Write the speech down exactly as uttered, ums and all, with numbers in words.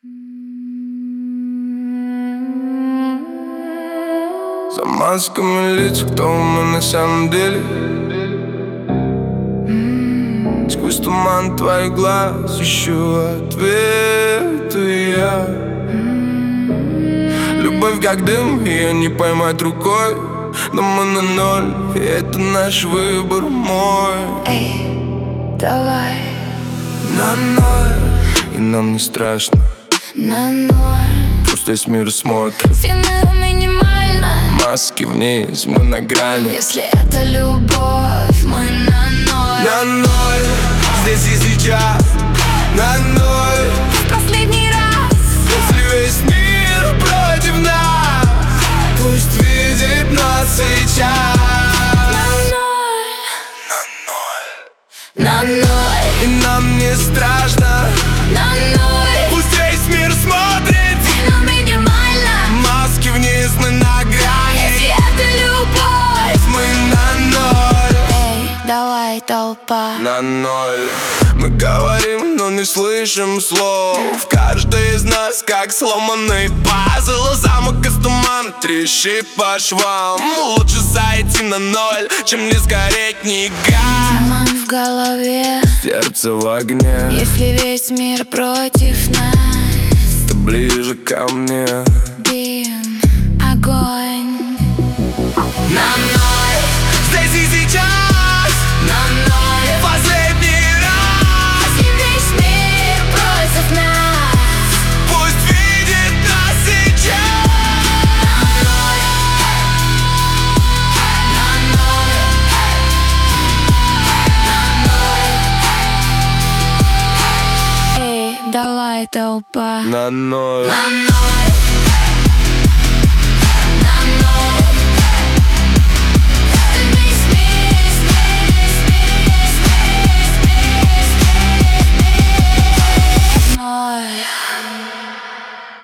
За масками лиц, кто мы на самом деле? Сквозь туман твоих глаз ищу ответы я. Любовь как дым, ее не поймать рукой. Но мы на ноль, и это наш выбор мой. Эй, давай на ноль, и нам не страшно. на ноль, Просто весь мир смотрит. финал минимально. Маски вниз, мы на грани. Если это любовь, мы на ноль. На ноль, здесь и сейчас. На ноль, В последний раз. если весь мир против нас, пусть видит нас сейчас. На ноль, На ноль, на ноль, и нам не страшно. на ноль. Пусть весь мир смотрит. Финал минимально. Маски вниз, мы на грани. Если это любовь, Мы на ноль, эй, давай, толпа. на ноль. Мы говорим, но не слышим слов. Каждый из нас как сломанный пазл. Замок из тумана трещит по швам. Лучше зайти на ноль, чем не сгореть ни грамм. Туман в голове. Сердце в огне, Если весь мир против нас, ты ближе ко мне. дым, огонь. На ноль, здесь и сейчас. На ноль, Последний раз, если весь мир против нас. пусть видит нас сейчас. На ноль, на ноль, на ноль. Эй, давай, толпа. На ноль, На ноль,